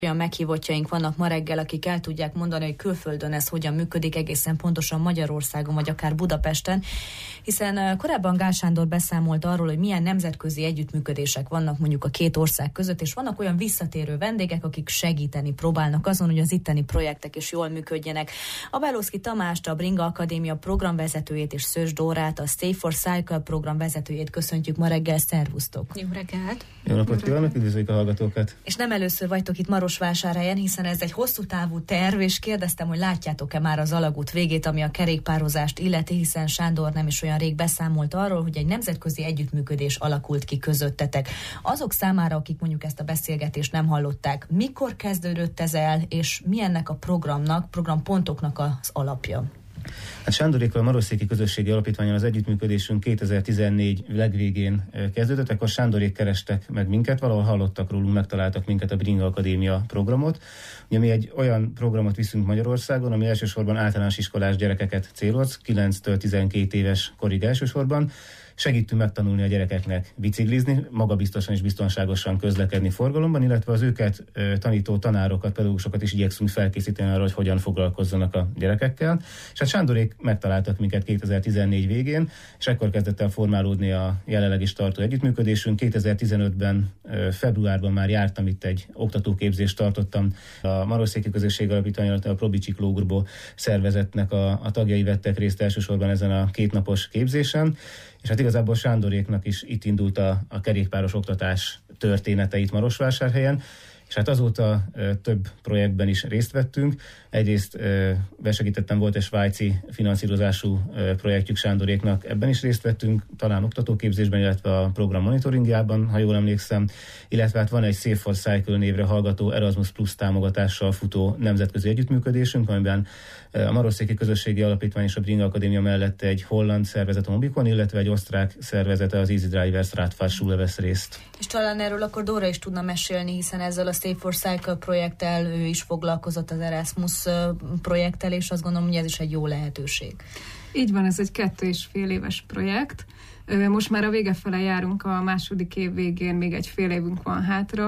Olyan meghívottjaink vannak ma reggel, akik el tudják mondani, hogy külföldön ez hogyan működik, egészen pontosan Magyarországon, vagy akár Budapesten, hiszen korábban Gál Sándor beszámolt arról, hogy milyen nemzetközi együttműködések vannak mondjuk a két ország között, és vannak olyan visszatérő vendégek, akik segíteni próbálnak azon, hogy az itteni projektek is jól működjenek. A Belowski Tamást, a Bringa Akadémia programvezetőjét és Szős Dórát, a Stay for Cycle programvezetőjét köszöntjük ma reggel, szervusztok! Jó reggelt! Jó napot kívánok, üdvözöljük a hallgatókat! És nem először vagytok itt Marosvásárhelyen, hiszen ez egy hosszú távú terv, és kérdeztem, hogy látjátok-e már az alagút végét, ami a kerékpározást illeti, hiszen Sándor nem is olyan rég beszámolt arról, hogy egy nemzetközi együttműködés alakult ki közöttetek. Azok számára, akik mondjuk ezt a beszélgetést nem hallották, mikor kezdődött ez el, és mi ennek a programpontoknak az alapja? Hát Sándorékkal a Marosszéki Közösségi Alapítvánnyal az együttműködésünk 2014 legvégén kezdődött, akkor Sándorék kerestek meg minket, valahol hallottak rólunk, megtaláltak minket, a Bringa Akadémia programot. Ugye mi egy olyan programot viszünk Magyarországon, ami elsősorban általános iskolás gyerekeket céloz, 9-től 12 éves korig elsősorban. Segítünk megtanulni a gyerekeknek biciklizni, magabiztosan és biztonságosan közlekedni forgalomban, illetve az őket tanító tanárokat, pedagógusokat is igyekszünk felkészíteni arra, hogy hogyan foglalkozzanak a gyerekekkel. És hát Sándorék megtaláltak minket 2014 végén, és ekkor kezdett el formálódni a jelenleg is tartó együttműködésünk. 2015-ben, februárban már jártam itt, egy oktatóképzést tartottam. A Marosszéki Közösségi Alapítvánnyal, a Probicsikló Urbo szervezetnek a tagjai vettek részt elsősorban ezen a kétnapos képzésen. És hát igazából Sándoréknak is itt indult a kerékpáros oktatás története itt Marosvásárhelyen, és hát azóta több projektben is részt vettünk. Egyrészt besegítettem, volt egy svájci finanszírozású projektjük Sándoréknak, ebben is részt vettünk, talán oktatóképzésben, illetve a program monitoringjában, ha jól emlékszem, illetve hát van egy Safe for Cycle névre hallgató Erasmus Plus támogatással futó nemzetközi együttműködésünk, amiben a Marosszéki Közösségi Alapítvány és a Bringa Akadémia mellett egy holland szervezet, a Mobikon, illetve egy osztrák szervezete, az Easy Drivers Radfahrschule vesz részt. És talán erről akkor Dóra is tudna mesélni, hiszen ezzel a Stay for Cycle projekttel ő is foglalkozott, az Erasmus projekttel, és azt gondolom, hogy ez is egy jó lehetőség. Így van, ez egy 2,5 éves projekt. Most már a vége fele járunk, a második év végén még egy fél évünk van hátra.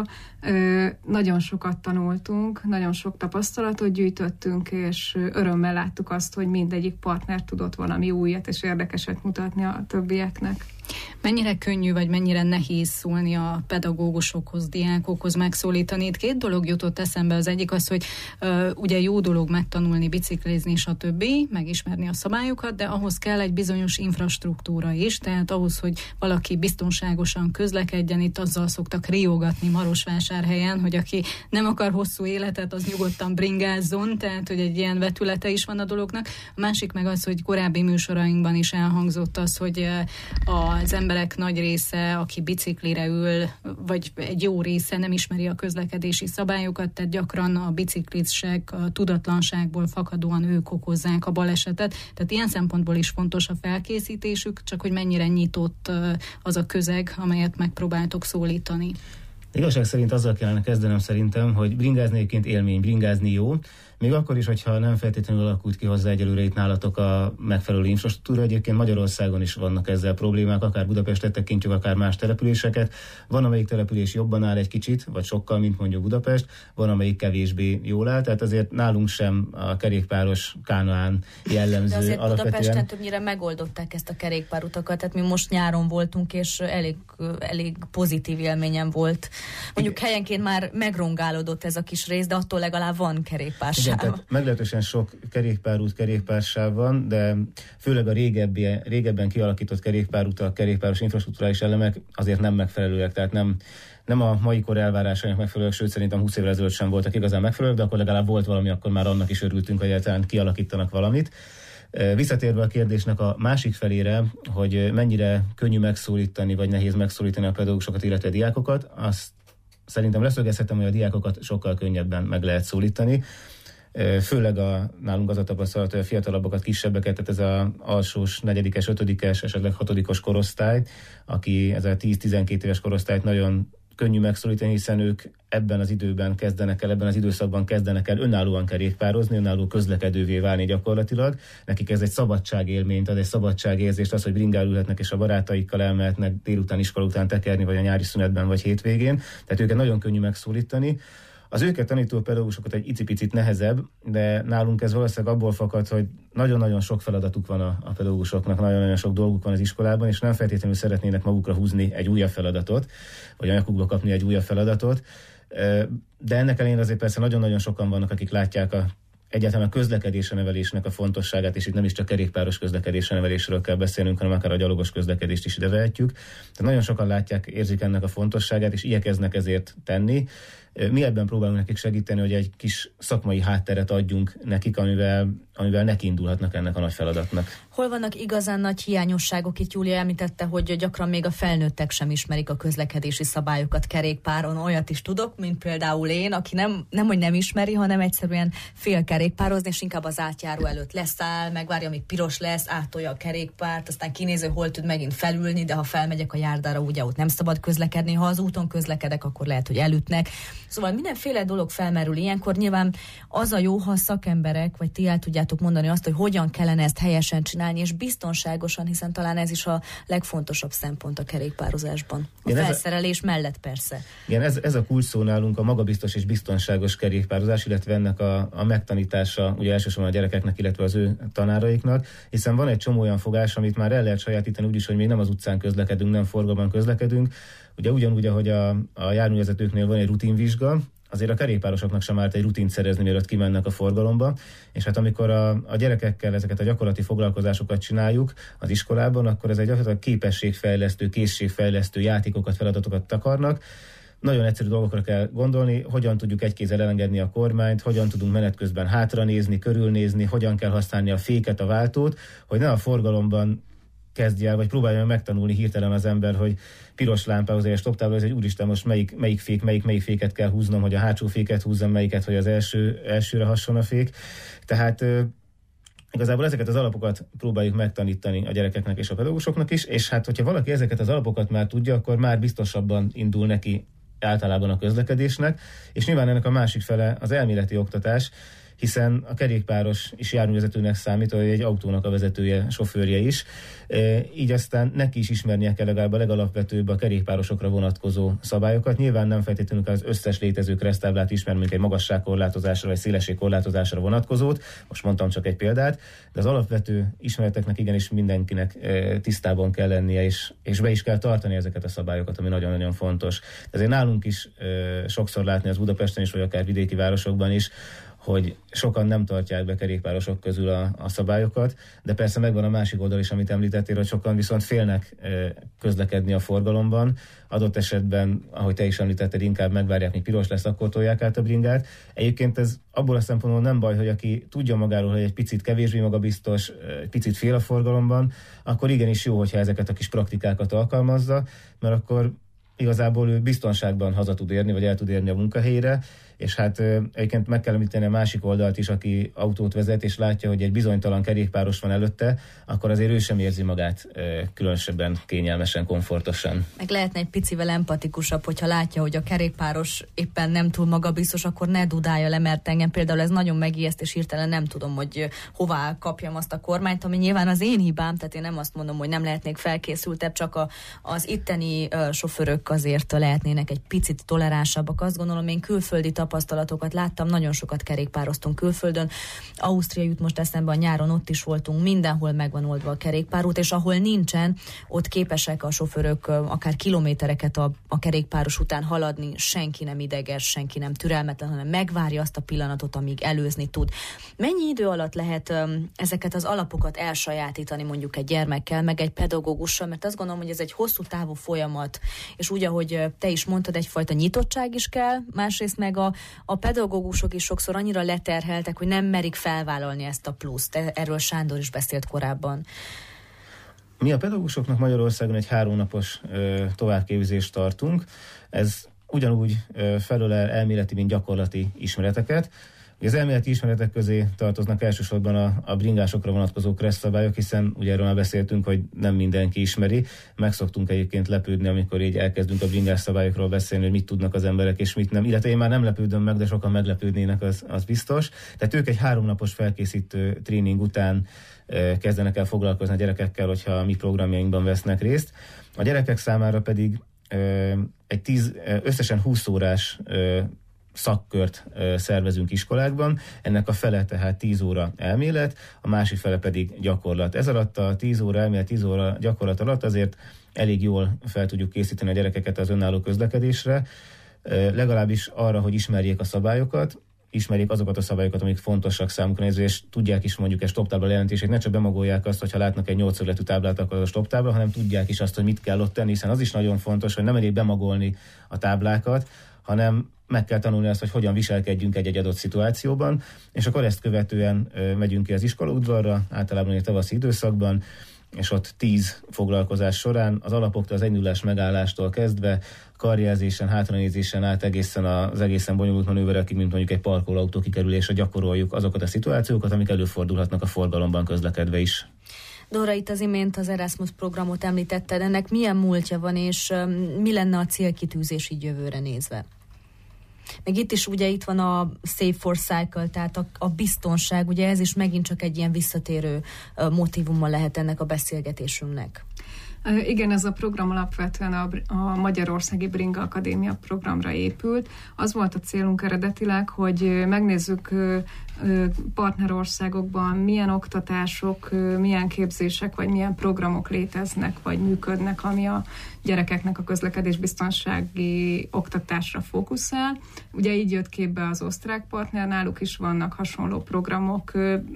Nagyon sokat tanultunk, nagyon sok tapasztalatot gyűjtöttünk, és örömmel láttuk azt, hogy mindegyik partner tudott valami újat és érdekeset mutatni a többieknek. Mennyire könnyű, vagy mennyire nehéz szólni a pedagógusokhoz, diákokhoz, megszólítani? Itt két dolog jutott eszembe. Az egyik az, hogy ugye jó dolog megtanulni, biciklizni, stb., megismerni a szabályokat, de ahhoz kell egy bizonyos infrastruktúra is, tehát ahhoz, hogy valaki biztonságosan közlekedjen, itt azzal szoktak riogatni Marosvásárhelyen, hogy aki nem akar hosszú életet, az nyugodtan bringázzon, tehát hogy egy ilyen vetülete is van a dolognak. A másik meg az, hogy korábbi műsorainkban is elhangzott az, hogy az emberek nagy része, aki biciklire ül, vagy egy jó része nem ismeri a közlekedési szabályokat, tehát gyakran a biciklisek a tudatlanságból fakadóan ők okozzák a balesetet. Tehát ilyen szempontból is fontos a felkészítésük, csak hogy mennyire nyitott az a közeg, amelyet megpróbáltok szólítani. Igazság szerint azzal kellene kezdenem szerintem, hogy bringázni egyébként élmény, bringázni jó. Még akkor is, hogyha nem feltétlenül alakult ki hozzá egyelőre itt nálatok a megfelelő infrastruktúra, egyébként Magyarországon is vannak ezzel problémák, akár Budapestet tekintjük, akár más településeket. Van, amelyik település jobban áll egy kicsit, vagy sokkal, mint mondjuk Budapest, van, amelyik kevésbé jól áll, tehát azért nálunk sem a kerékpáros Kánaán jellemző. De azért alapvetően Budapesten többnyire megoldották ezt a kerékpárutakat, tehát mi most nyáron voltunk, és elég pozitív élményem volt. Mondjuk helyenként már megrongálódott ez a kis rész, de attól legalább van kerékpársáv. Igen, tehát meglehetősen sok kerékpárút, kerékpársáv van, de főleg a régebben kialakított kerékpárutak, kerékpáros infrastruktúrális elemek azért nem megfelelőek, tehát nem a mai kor elvárásainak megfelelőek, sőt szerintem 20 évvel ezelőtt sem voltak igazán megfelelőek, de akkor legalább volt valami, akkor már annak is örültünk, hogy egyáltalán kialakítanak valamit. Visszatérve a kérdésnek a másik felére, hogy mennyire könnyű megszólítani, vagy nehéz megszólítani a pedagógusokat, illetve a diákokat, azt szerintem leszögezhetem, hogy a diákokat sokkal könnyebben meg lehet szólítani. Főleg nálunk az a tapasztalat, hogy a fiatalabbakat, kisebbeket, tehát ez az alsós, 4-es, 5-es, esetleg 6-os korosztály, aki ez a 10-12 éves korosztályt nagyon könnyű megszólítani, hiszen ők ebben az időben ebben az időszakban kezdenek el önállóan kerékpározni, önálló közlekedővé válni gyakorlatilag. Nekik ez egy szabadságélményt ad, egy szabadságérzést, az, hogy bringán ülhetnek és a barátaikkal elmehetnek délután, iskola után tekerni, vagy a nyári szünetben, vagy hétvégén. Tehát őket nagyon könnyű megszólítani. Az őket tanító pedagógusokat egy icipicit nehezebb, de nálunk ez valószínűleg abból fakad, hogy nagyon-nagyon sok feladatuk van a pedagógusoknak, nagyon-nagyon sok dolguk van az iskolában, és nem feltétlenül szeretnének magukra húzni egy újabb feladatot, vagy a nyakukba kapni egy újabb feladatot. De ennek ellenére azért persze nagyon-nagyon sokan vannak, akik látják egyáltalán a közlekedésre nevelésnek a fontosságát, és itt nem is csak kerékpáros közlekedésre nevelésről kell beszélnünk, hanem akár a gyalogos közlekedést is ide vehetjük. Tehát nagyon sokan látják, érzik ennek a fontosságát, és igyekeznek ezért tenni. Mi ebben próbálunk nekik segíteni, hogy egy kis szakmai hátteret adjunk nekik, amivel nekiindulhatnak ennek a nagy feladatnak. Hol vannak igazán nagy hiányosságok? Itt Júlia említette, hogy gyakran még a felnőttek sem ismerik a közlekedési szabályokat kerékpáron. Olyat is tudok, mint például én, aki nem hogy nem ismeri, hanem egyszerűen fél kerékpározni, és inkább az átjáró előtt leszáll, megvárja, amíg piros lesz, áttolja a kerékpárt, aztán kinéző, hol tud megint felülni, de ha felmegyek a járdára, ugye ott nem szabad közlekedni, ha az úton közlekedek, akkor lehet, hogy elütnek. Szóval mindenféle dolog felmerül ilyenkor. Nyilván az a jó, ha szakemberek, vagy ti el tudjátok mondani azt, hogy hogyan kellene ezt helyesen csinálni, és biztonságosan, hiszen talán ez is a legfontosabb szempont a kerékpározásban. A felszerelés mellett persze. Igen, ez a kulcs szó nálunk, a magabiztos és biztonságos kerékpározás, illetve ennek a megtanítása, ugye elsősorban a gyerekeknek, illetve az ő tanáraiknak, hiszen van egy csomó olyan fogás, amit már el lehet sajátítani úgyis, hogy még nem az utcán közlekedünk, nem forgalomban közlekedünk. Ugye ugyanúgy, ahogy a járművezetőknél van egy rutinvizsga, azért a kerékpárosoknak sem árt egy rutint szerezni, mielőtt kimennek a forgalomba, és hát amikor a gyerekekkel ezeket a gyakorlati foglalkozásokat csináljuk az iskolában, akkor ez egy képességfejlesztő, készségfejlesztő játékokat, feladatokat takarnak. Nagyon egyszerű dolgokra kell gondolni, hogyan tudjuk egy kézzel elengedni a kormányt, hogyan tudunk menet közben hátranézni, körülnézni, hogyan kell használni a féket, a váltót, hogy ne a forgalomban kezdje el, vagy próbálja megtanulni hirtelen az ember, hogy piros lámpához egy stoptábla, ez egy úristen, most melyik féket kell húznom, hogy a hátsó féket húzzam, melyiket, hogy az elsőre hasson a fék. Tehát igazából ezeket az alapokat próbáljuk megtanítani a gyerekeknek és a pedagógusoknak is, és hát hogyha valaki ezeket az alapokat már tudja, akkor már biztosabban indul neki általában a közlekedésnek, és nyilván ennek a másik fele az elméleti oktatás, hiszen a kerékpáros is járművezetőnek számít, hogy egy autónak a vezetője, sofőrje is. Így aztán neki is ismernie kell legalább a legalapvetőbb a kerékpárosokra vonatkozó szabályokat. Nyilván nem feltétlenül az összes létező keresztáblát ismer, mint egy magasságkorlátozásra vagy szélességkorlátozásra vonatkozót. Most mondtam csak egy példát, de az alapvető ismereteknek igenis mindenkinek tisztában kell lennie, és be is kell tartani ezeket a szabályokat, ami nagyon-nagyon fontos. Ezért nálunk is sokszor látni az Budapesten is, vagy akár vidéki városokban is, hogy sokan nem tartják be kerékpárosok közül a szabályokat, de persze megvan a másik oldal is, amit említettél, hogy sokan viszont félnek közlekedni a forgalomban. Adott esetben, ahogy te is említetted, inkább megvárják, míg piros lesz, akkor tolják át a bringát. Egyébként ez abból a szempontból nem baj, hogy aki tudja magáról, hogy egy picit kevésbé magabiztos, egy picit fél a forgalomban, akkor igenis jó, hogyha ezeket a kis praktikákat alkalmazza, mert akkor igazából ő biztonságban haza tud érni, vagy el tud érni a munkahelyére, és hát egyébként meg kell említeni a másik oldalt is, aki autót vezet, és látja, hogy egy bizonytalan kerékpáros van előtte, akkor azért ő sem érzi magát különösebben kényelmesen, komfortosan. Meg lehetne egy picivel empatikusabb, hogyha látja, hogy a kerékpáros éppen nem túl magabiztos, akkor ne dudálja le, mert engem például ez nagyon megijeszt, és hirtelen nem tudom, hogy hová kapjam azt a kormányt, ami nyilván az én hibám, tehát én nem azt mondom, hogy nem lehetnék felkészültebb, csak az itteni sofőrök azért lehetnének egy picit toleránsabbak. Azt gondolom, én külföldi tapasztalatokat láttam, nagyon sokat kerékpároztunk külföldön. Ausztria jut most eszembe, a nyáron ott is voltunk, mindenhol megvan oldva a kerékpárút, és ahol nincsen, ott képesek a sofőrök akár kilométereket a kerékpáros után haladni, senki nem ideges, senki nem türelmetlen, hanem megvárja azt a pillanatot, amíg előzni tud. Mennyi idő alatt lehet ezeket az alapokat elsajátítani mondjuk egy gyermekkel, meg egy pedagógussal, mert azt gondolom, hogy ez egy hosszú távú folyamat, és úgy, ahogy te is mondtad, egyfajta nyitottság is kell, másrészt meg a pedagógusok is sokszor annyira leterheltek, hogy nem merik felvállalni ezt a pluszt. Erről Sándor is beszélt korábban. Mi a pedagógusoknak Magyarországon egy 3 napos továbbképzést tartunk. Ez ugyanúgy felölel elméleti, mint gyakorlati ismereteket. Az elméleti ismeretek közé tartoznak elsősorban a bringásokra vonatkozó kresszabályok, hiszen ugye erről már beszéltünk, hogy nem mindenki ismeri. Megszoktunk egyébként lepődni, amikor így elkezdünk a bringás szabályokról beszélni, hogy mit tudnak az emberek és mit nem. Illetve én már nem lepődöm meg, de sokan meglepődnének, az biztos. Tehát ők egy 3 napos felkészítő tréning után kezdenek el foglalkozni a gyerekekkel, hogyha a mi programjainkban vesznek részt. A gyerekek számára pedig összesen 20 órás szakkört szervezünk iskolákban. Ennek a fele tehát 10 óra elmélet, a másik fele pedig gyakorlat. Ez alatt a 10 óra elmélet, 10 óra gyakorlat alatt azért elég jól fel tudjuk készíteni a gyerekeket az önálló közlekedésre, legalábbis arra, hogy ismerjék a szabályokat, ismerjék azokat a szabályokat, amik fontosak számukra nézve, és tudják is mondjuk egy stoptábla jelentését, ne csak bemagolják azt, hogyha látnak egy 8-szögletű táblát, akkor a stoptábla, hanem tudják is azt, hogy mit kell ott tenni, hiszen az is nagyon fontos, hogy nem elég bemagolni a táblákat, hanem meg kell tanulni azt, hogy hogyan viselkedjünk egy adott szituációban, és akkor ezt követően megyünk ki az iskolaudvarra, általában a tavaszi időszakban, és ott 10 foglalkozás során az alapoktól, az 1-0-ás megállástól kezdve, karjelzésen, hátranézésen át az egészen bonyolult manőverekig, mint mondjuk egy parkolóautó kikerülésre gyakoroljuk azokat a szituációkat, amik előfordulhatnak a forgalomban közlekedve is. Dóra, itt az imént az Erasmus programot említetted, ennek milyen múltja van, és mi lenne a célkitűzés így jövőre nézve? Meg itt is ugye itt van a Safe for Cycle, tehát a biztonság, ugye ez is megint csak egy ilyen visszatérő motívuma lehet ennek a beszélgetésünknek. Igen, ez a program alapvetően a Magyarországi Bringa Akadémia programra épült. Az volt a célunk eredetileg, hogy megnézzük partnerországokban milyen oktatások, milyen képzések, vagy milyen programok léteznek, vagy működnek, ami a gyerekeknek a közlekedésbiztonsági oktatásra fókuszál. Ugye így jött képbe az osztrák partner, náluk is vannak hasonló programok,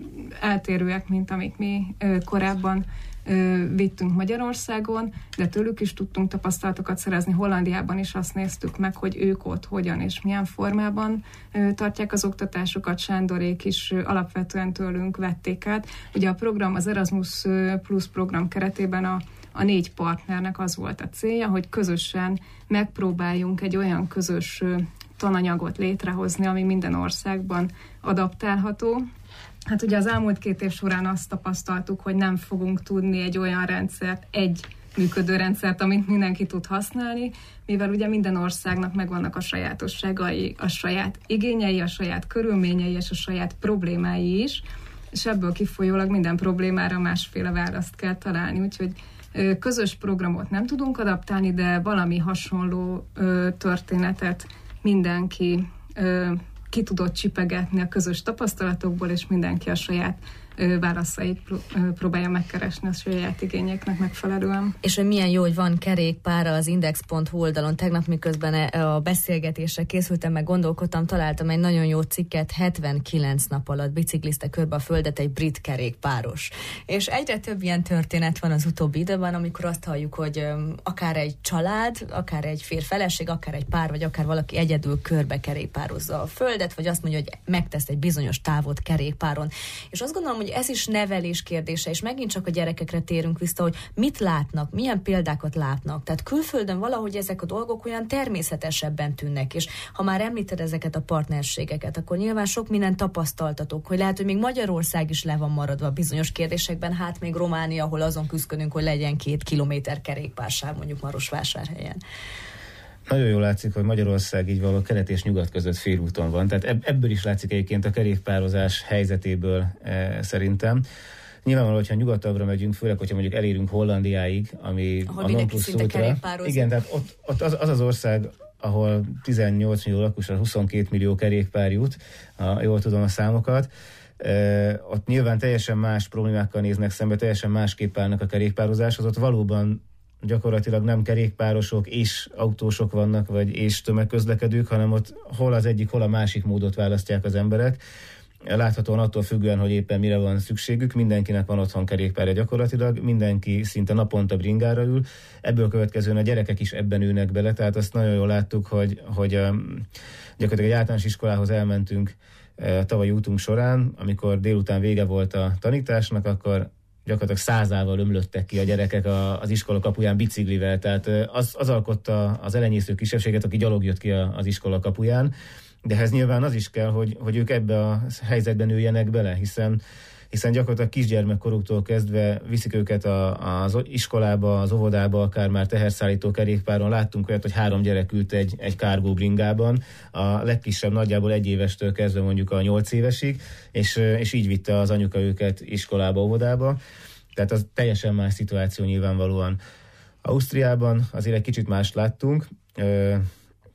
eltérőek, mint amik mi korábban vittünk Magyarországon, de tőlük is tudtunk tapasztalatokat szerezni. Hollandiában is azt néztük meg, hogy ők ott hogyan és milyen formában tartják az oktatásokat. Sándorék is alapvetően tőlünk vették át. Ugye a program, az Erasmus Plus program keretében a 4 partnernek az volt a célja, hogy közösen megpróbáljunk egy olyan közös tananyagot létrehozni, ami minden országban adaptálható. Hát ugye az elmúlt 2 év során azt tapasztaltuk, hogy nem fogunk tudni egy olyan rendszert, egy működő rendszert, amit mindenki tud használni, mivel ugye minden országnak megvannak a sajátosságai, a saját igényei, a saját körülményei és a saját problémái is, és ebből kifolyólag minden problémára másféle választ kell találni, úgyhogy közös programot nem tudunk adaptálni, de valami hasonló történetet mindenki ki tudott csipegetni a közös tapasztalatokból, és mindenki a saját válaszait próbálja megkeresni a saját igényeknek megfelelően. És hogy milyen jó, hogy van kerékpára az index.hu oldalon. Tegnap miközben a beszélgetésre készültem, meg gondolkodtam, találtam egy nagyon jó cikket, 79 nap alatt biciklizte körbe a földet egy brit kerékpáros. És egyre több ilyen történet van az utóbbi időben, amikor azt halljuk, hogy akár egy család, akár egy férj-feleség, akár egy pár, vagy akár valaki egyedül körbe kerékpározza a földet, vagy azt mondja, hogy megtesz egy bizonyos távot kerékpáron. És azt gondolom, hogy ez is nevelés kérdése, és megint csak a gyerekekre térünk vissza, hogy mit látnak, milyen példákat látnak. Tehát külföldön valahogy ezek a dolgok olyan természetesebben tűnnek, és ha már említed ezeket a partnerségeket, akkor nyilván sok mindent tapasztaltatok, hogy lehet, hogy még Magyarország is le van maradva bizonyos kérdésekben, hát még Románia, ahol azon küzdködünk, hogy legyen 2 kilométer kerékpársáv mondjuk Marosvásárhelyen. Nagyon jól látszik, hogy Magyarország így való kelet és nyugat között félúton van. Tehát ebből is látszik egyébként a kerékpározás helyzetéből szerintem. Nyilvánvalóan, hogyha nyugatabbra megyünk, főleg, hogyha mondjuk elérünk Hollandiáig, ami ahol a non plus ultra. Igen, tehát ott az ország, ahol 18 millió lakosra 22 millió kerékpár jut, jól tudom a számokat. Ott nyilván teljesen más problémákkal néznek szembe, teljesen másképp állnak a kerékpározáshoz. Ott valóban gyakorlatilag nem kerékpárosok és autósok vannak, vagy és tömegközlekedők, hanem ott hol az egyik, hol a másik módot választják az emberek. Láthatóan attól függően, hogy éppen mire van szükségük, mindenkinek van otthon kerékpárja gyakorlatilag, mindenki szinte naponta bringára ül, ebből következően a gyerekek is ebben ülnek bele, tehát azt nagyon jól láttuk, hogy gyakorlatilag egy általános iskolához elmentünk a tavalyi útunk során, amikor délután vége volt a tanításnak, akkor gyakorlatilag 100-ával ömlöttek ki a gyerekek az iskola kapuján biciklivel, tehát az alkotta az elenyésző kisebbséget, aki gyalog jött ki az iskola kapuján, de ehhez nyilván az is kell, hogy ők ebbe a helyzetben üljenek bele, hiszen gyakorlatilag kisgyermekkoruktól kezdve viszik őket az iskolába, az óvodába, akár már teherszállító kerékpáron. Láttunk olyat, hogy 3 gyerek ült egy kárgó bringában, a legkisebb nagyjából 1 évestől kezdve mondjuk a 8 évesig, és így vitte az anyuka őket iskolába, óvodába. Tehát az teljesen más szituáció nyilvánvalóan. Ausztriában azért egy kicsit mást láttunk.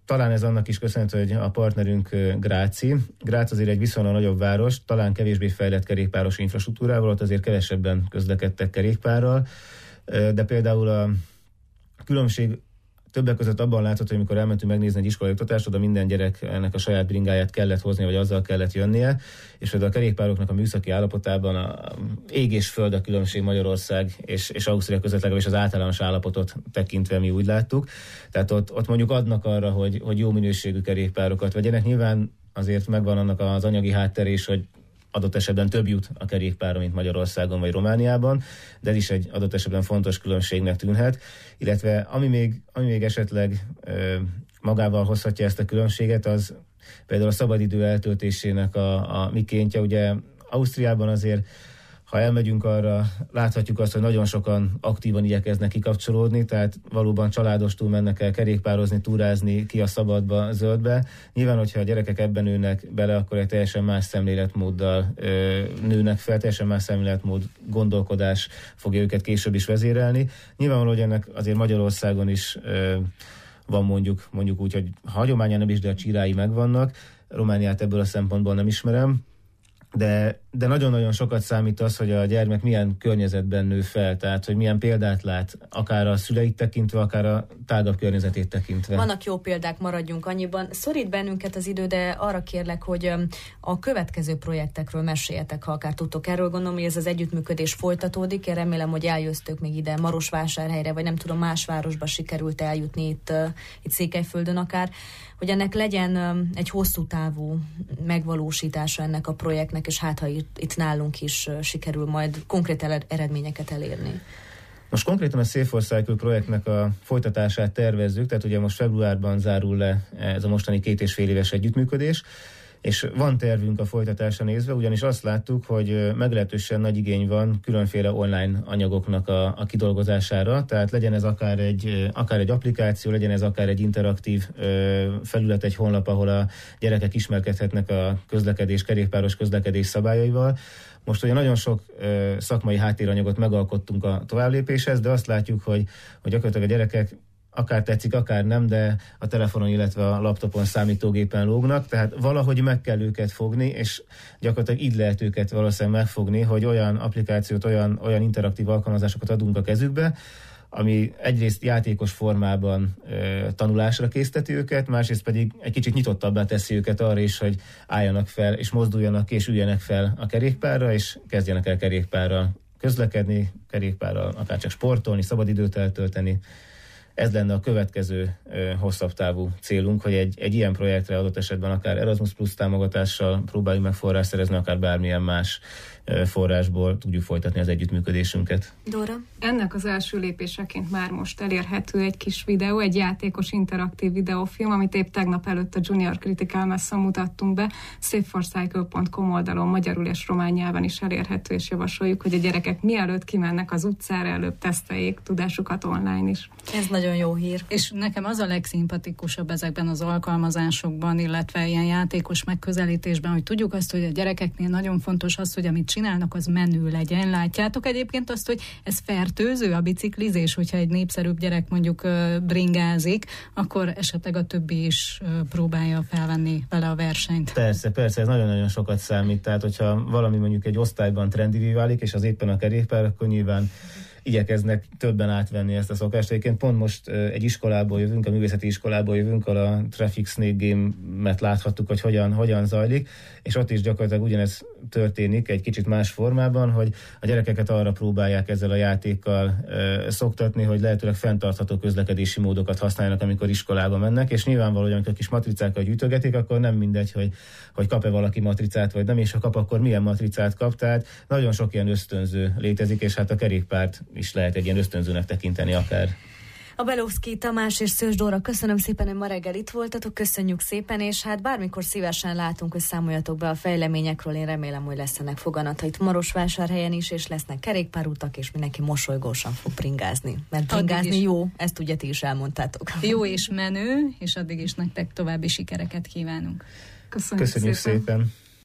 talán ez annak is köszönhető, hogy a partnerünk Gráci. Grác azért egy viszonylag nagyobb város, talán kevésbé fejlett kerékpáros infrastruktúrával, ott azért kevesebben közlekedtek kerékpárral, de például a különbség többek között abban látszott, hogy amikor elmentünk megnézni egy iskolai oktatást, oda minden gyereknek a saját bringáját kellett hozni, vagy azzal kellett jönnie, és például a kerékpároknak a műszaki állapotában a ég és föld a különbség Magyarország és Ausztria között, legalábbis az általános állapotot tekintve mi úgy láttuk. Tehát ott mondjuk adnak arra, hogy jó minőségű kerékpárokat vegyenek. Nyilván azért megvan annak az anyagi háttere is, hogy adott esetben több jut a kerékpárra, mint Magyarországon vagy Romániában, de ez is egy adott esetben fontos különbségnek tűnhet, illetve ami még esetleg magával hozhatja ezt a különbséget, az például a szabadidő eltöltésének a mikéntje. Ugye Ausztriában azért, ha elmegyünk arra, láthatjuk azt, hogy nagyon sokan aktívan igyekeznek kikapcsolódni, tehát valóban családostul mennek el kerékpározni, túrázni ki a szabadba, zöldbe. Nyilván, hogyha a gyerekek ebben nőnek bele, akkor egy teljesen más szemléletmóddal nőnek fel, teljesen más szemléletmód, gondolkodás fogja őket később is vezérelni. Nyilvánvaló, hogy ennek azért Magyarországon is van mondjuk úgy, hogy hagyományan nem is, de a csírái megvannak. Romániát ebből a szempontból nem ismerem. De nagyon-nagyon sokat számít az, hogy a gyermek milyen környezetben nő fel, tehát hogy milyen példát lát, akár a szüleit tekintve, akár a tágabb környezetét tekintve. Vannak jó példák, maradjunk annyiban. Szorít bennünket az idő, de arra kérlek, hogy a következő projektekről meséljetek, ha akár tudtok erről. Gondolom, hogy ez az együttműködés folytatódik. Én remélem, hogy eljöztök még ide Marosvásárhelyre, vagy nem tudom, más városba sikerült eljutni itt Székelyföldön akár, hogy ennek legyen egy hosszú távú megvalósítása ennek a projektnek, és hát ha itt nálunk is sikerül majd konkrét eredményeket elérni. Most konkrétan a Safe for Cycle projektnek a folytatását tervezzük, tehát ugye most februárban zárul le ez a mostani 2,5 éves együttműködés, és van tervünk a folytatásra nézve, ugyanis azt láttuk, hogy meglehetősen nagy igény van különféle online anyagoknak a kidolgozására, tehát legyen ez akár egy applikáció, legyen ez akár egy interaktív felület, egy honlap, ahol a gyerekek ismerkedhetnek a kerékpáros közlekedés szabályaival. Most ugye nagyon sok szakmai háttéranyagot megalkottunk a továbblépéshez, de azt látjuk, hogy gyakorlatilag a gyerekek akár tetszik, akár nem, de a telefonon, illetve a laptopon, számítógépen lógnak, tehát valahogy meg kell őket fogni, és gyakorlatilag így lehet őket valószínűleg megfogni, hogy olyan applikációt, olyan interaktív alkalmazásokat adunk a kezükbe, ami egyrészt játékos formában tanulásra készteti őket, másrészt pedig egy kicsit nyitottabbá teszi őket arra is, hogy álljanak fel, és mozduljanak és üljenek fel a kerékpárra, és kezdjenek el kerékpárral közlekedni, kerékpárral akár csak sportolni, szabadidőt eltölteni. Ez lenne a következő hosszabb távú célunk, hogy egy ilyen projektre adott esetben akár Erasmus Plus támogatással próbáljuk meg forrást szerezni, akár bármilyen más forrásból tudjuk folytatni az együttműködésünket. Dóra? Ennek az első lépéseként már most elérhető egy kis videó, egy játékos interaktív videófilm, amit épp tegnap előtt a Junior Critical Messen mutattunk be. saveforcycle.com oldalon magyarul és román nyelven is elérhető, és javasoljuk, hogy a gyerekek mielőtt kimennek az utcára, előbb teszteljék tudásukat online is. Ez nagyon jó hír. És nekem az a legszimpatikusabb ezekben az alkalmazásokban, illetve ilyen játékos megközelítésben, hogy tudjuk azt, hogy a gyerekeknél nagyon fontos az, hogy amit csinálnak, az menő legyen. Látjátok egyébként azt, hogy ez fertőző a biciklizés, hogyha egy népszerűbb gyerek mondjuk bringázik, akkor esetleg a többi is próbálja felvenni vele a versenyt. Persze, ez nagyon-nagyon sokat számít. Tehát, hogyha valami mondjuk egy osztályban trendivé válik, és az éppen a kerékpár, akkor nyilván igyekeznek többen átvenni ezt a szokást. Egyébként pont most egy iskolából jövünk, a művészeti iskolából jövünk, ahol a Traffic Snake Game-et láthattuk, hogy hogyan zajlik, és ott is gyakorlatilag ugyanez történik egy kicsit más formában, hogy a gyerekeket arra próbálják ezzel a játékkal szoktatni, hogy lehetőleg fenntartható közlekedési módokat használjanak, amikor iskolába mennek, és nyilvánvaló, hogy amikor kis matricákkal gyűjtögetik, akkor nem mindegy, hogy kap-e valaki matricát, vagy nem, és ha kap, akkor milyen matricát kap, tehát nagyon sok ilyen ösztönző létezik, és hát a kerékpárt is lehet egy ilyen ösztönzőnek tekinteni akár. A Belovszky Tamás és Szős Dóra, köszönöm szépen, hogy ma reggel itt voltatok, köszönjük szépen, és hát bármikor szívesen látunk, hogy számoljatok be a fejleményekről, én remélem, hogy lesz ennek foganata itt Marosvásárhelyen is, és lesznek kerékpárutak, és mindenki mosolygósan fog bringázni. Mert bringázni jó, ezt ugye ti is elmondtátok. Jó és menő, és addig is nektek további sikereket kívánunk. Köszönjük szépen.